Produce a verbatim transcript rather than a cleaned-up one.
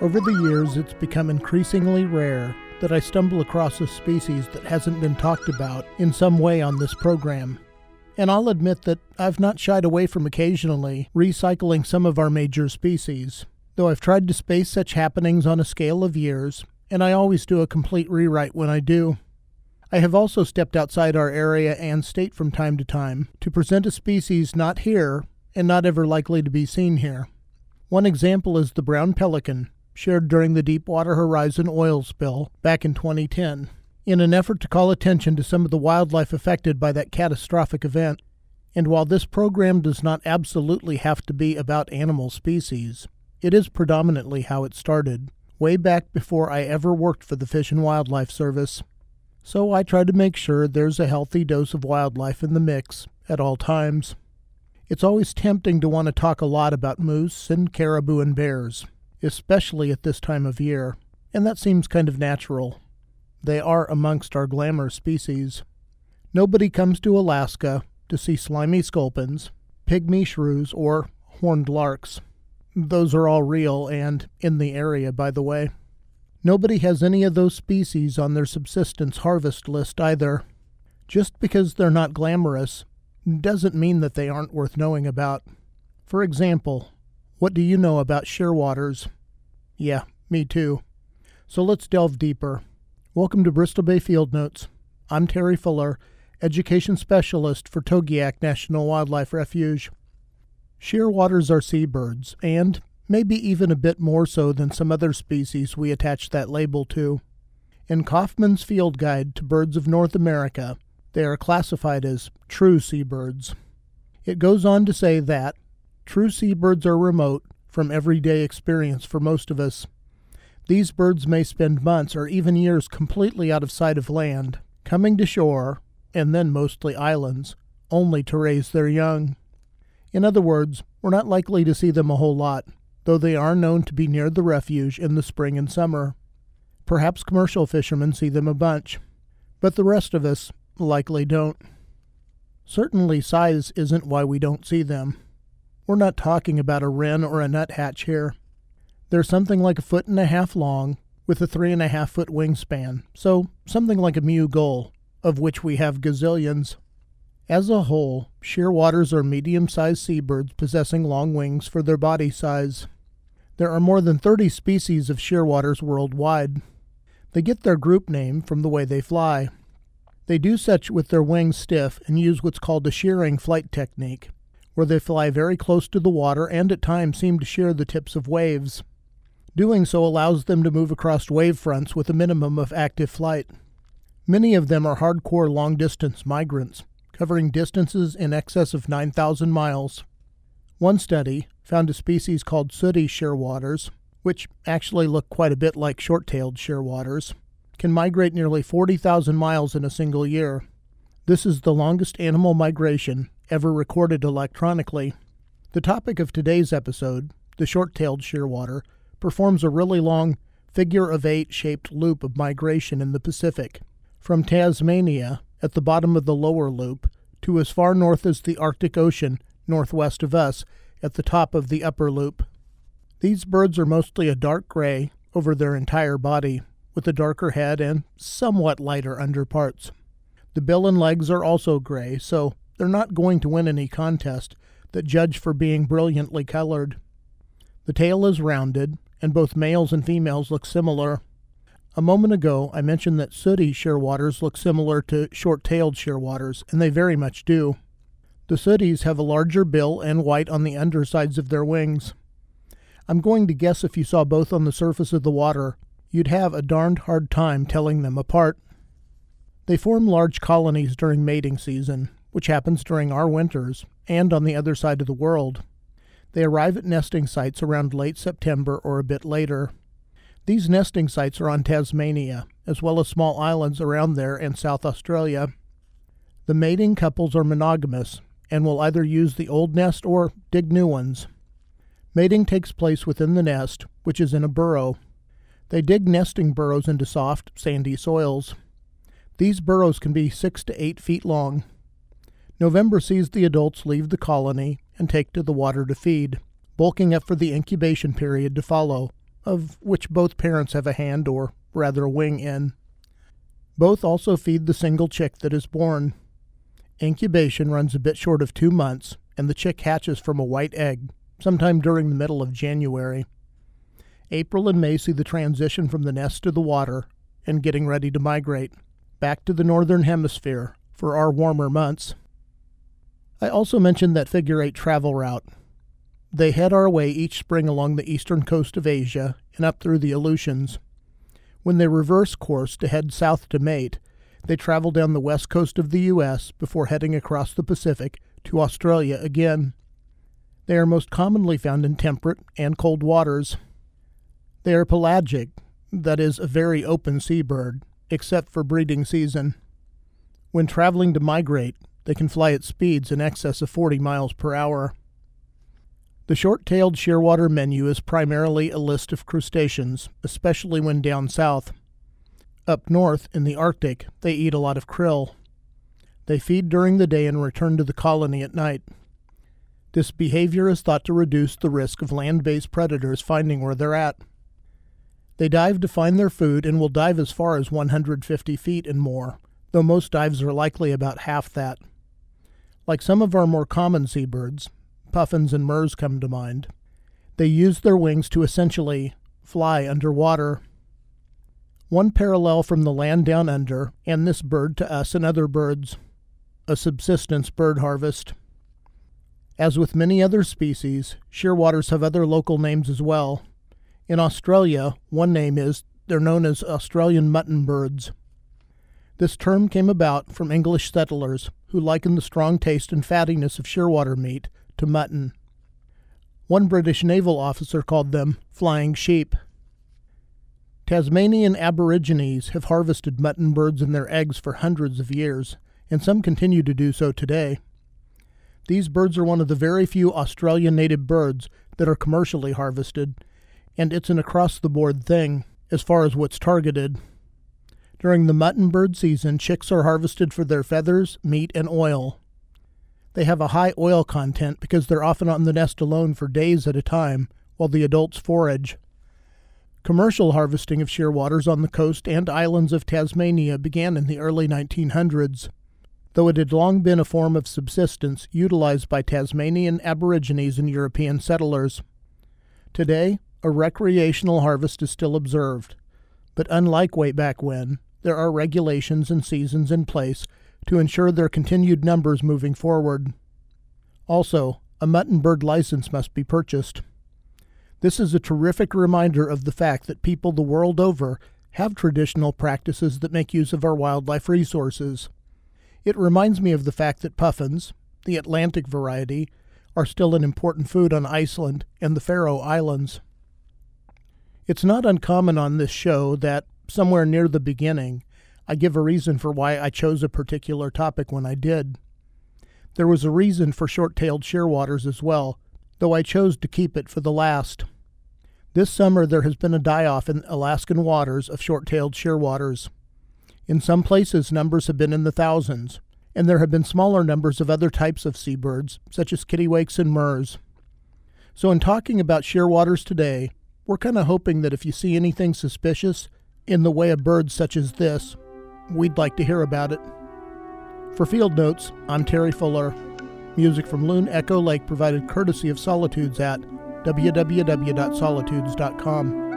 Over the years, it's become increasingly rare that I stumble across a species that hasn't been talked about in some way on this program. And I'll admit that I've not shied away from occasionally recycling some of our major species, though I've tried to space such happenings on a scale of years, and I always do a complete rewrite when I do. I have also stepped outside our area and state from time to time to present a species not here and not ever likely to be seen here. One example is the brown pelican, shared during the Deepwater Horizon oil spill back in twenty ten. In an effort to call attention to some of the wildlife affected by that catastrophic event. And while this program does not absolutely have to be about animal species, it is predominantly how it started, way back before I ever worked for the Fish and Wildlife Service. So I try to make sure there's a healthy dose of wildlife in the mix at all times. It's always tempting to want to talk a lot about moose and caribou and bears, especially at this time of year, and that seems kind of natural. They are amongst our glamour species. Nobody comes to Alaska to see slimy sculpins, pygmy shrews, or horned larks. Those are all real and in the area, by the way. Nobody has any of those species on their subsistence harvest list either. Just because they're not glamorous doesn't mean that they aren't worth knowing about. For example, what do you know about shearwaters? Yeah, me too. So let's delve deeper. Welcome to Bristol Bay Field Notes. I'm Terry Fuller, Education Specialist for Togiak National Wildlife Refuge. Shearwaters are seabirds, and maybe even a bit more so than some other species we attach that label to. In Kaufman's Field Guide to Birds of North America, they are classified as true seabirds. It goes on to say that true seabirds are remote from everyday experience for most of us. These birds may spend months or even years completely out of sight of land, coming to shore, and then mostly islands, only to raise their young. In other words, we're not likely to see them a whole lot, though they are known to be near the refuge in the spring and summer. Perhaps commercial fishermen see them a bunch, but the rest of us likely don't. Certainly size isn't why we don't see them. We're not talking about a wren or a nuthatch here. They're something like a foot and a half long, with a three and a half foot wingspan, so something like a mew gull, of which we have gazillions. As a whole, shearwaters are medium-sized seabirds possessing long wings for their body size. There are more than thirty species of shearwaters worldwide. They get their group name from the way they fly. They do such with their wings stiff and use what's called a shearing flight technique, where they fly very close to the water and at times seem to shear the tips of waves. Doing so allows them to move across wave fronts with a minimum of active flight. Many of them are hardcore long-distance migrants, covering distances in excess of nine thousand miles. One study found a species called sooty shearwaters, which actually look quite a bit like short-tailed shearwaters, can migrate nearly forty thousand miles in a single year. This is the longest animal migration ever recorded electronically. The topic of today's episode, the short-tailed shearwater, performs a really long figure-of-eight shaped loop of migration in the Pacific, from Tasmania at the bottom of the lower loop to as far north as the Arctic Ocean northwest of us at the top of the upper loop. These birds are mostly a dark gray over their entire body, with a darker head and somewhat lighter underparts. The bill and legs are also gray, so they're not going to win any contest that judge for being brilliantly colored. The tail is rounded, and both males and females look similar. A moment ago, I mentioned that sooty shearwaters look similar to short-tailed shearwaters, and they very much do. The sooties have a larger bill and white on the undersides of their wings. I'm going to guess if you saw both on the surface of the water, you'd have a darned hard time telling them apart. They form large colonies during mating season, which happens during our winters, and on the other side of the world. They arrive at nesting sites around late September or a bit later. These nesting sites are on Tasmania, as well as small islands around there and South Australia. The mating couples are monogamous, and will either use the old nest or dig new ones. Mating takes place within the nest, which is in a burrow. They dig nesting burrows into soft, sandy soils. These burrows can be six to eight feet long. November sees the adults leave the colony and take to the water to feed, bulking up for the incubation period to follow, of which both parents have a hand, or rather a wing, in. Both also feed the single chick that is born. Incubation runs a bit short of two months, and the chick hatches from a white egg, sometime during the middle of January. April and May see the transition from the nest to the water, and getting ready to migrate back to the northern hemisphere for our warmer months. I also mentioned that figure eight travel route. They head our way each spring along the eastern coast of Asia and up through the Aleutians. When they reverse course to head south to mate, they travel down the west coast of the U S before heading across the Pacific to Australia again. They are most commonly found in temperate and cold waters. They are pelagic, that is, a very open seabird, except for breeding season. When traveling to migrate, they can fly at speeds in excess of forty miles per hour. The short-tailed shearwater menu is primarily a list of crustaceans, especially when down south. Up north, in the Arctic, they eat a lot of krill. They feed during the day and return to the colony at night. This behavior is thought to reduce the risk of land-based predators finding where they're at. They dive to find their food and will dive as far as one hundred fifty feet and more, though most dives are likely about half that. Like some of our more common seabirds, puffins and murres come to mind, they use their wings to essentially fly underwater. One parallel from the land down under, and this bird to us and other birds, a subsistence bird harvest. As with many other species, shearwaters have other local names as well. In Australia, one name is they're known as Australian mutton birds. This term came about from English settlers who likened the strong taste and fattiness of shearwater meat to mutton. One British naval officer called them flying sheep. Tasmanian Aborigines have harvested mutton birds and their eggs for hundreds of years, and some continue to do so today. These birds are one of the very few Australian native birds that are commercially harvested, and it's an across-the-board thing as far as what's targeted. During the mutton bird season, chicks are harvested for their feathers, meat, and oil. They have a high oil content because they're often on the nest alone for days at a time while the adults forage. Commercial harvesting of shearwaters on the coast and islands of Tasmania began in the early nineteen hundreds, though it had long been a form of subsistence utilized by Tasmanian Aborigines and European settlers. Today, a recreational harvest is still observed, but unlike way back when, there are regulations and seasons in place to ensure their continued numbers moving forward. Also, a mutton bird license must be purchased. This is a terrific reminder of the fact that people the world over have traditional practices that make use of our wildlife resources. It reminds me of the fact that puffins, the Atlantic variety, are still an important food on Iceland and the Faroe Islands. It's not uncommon on this show that, somewhere near the beginning, I give a reason for why I chose a particular topic when I did. There was a reason for short-tailed shearwaters as well, though I chose to keep it for the last. This summer there has been a die-off in Alaskan waters of short-tailed shearwaters. In some places numbers have been in the thousands, and there have been smaller numbers of other types of seabirds, such as kittiwakes and murres. So in talking about shearwaters today, we're kind of hoping that if you see anything suspicious in the way of birds such as this, we'd like to hear about it. For Field Notes, I'm Terry Fuller. Music from Loon Echo Lake provided courtesy of Solitudes at w w w dot solitudes dot com.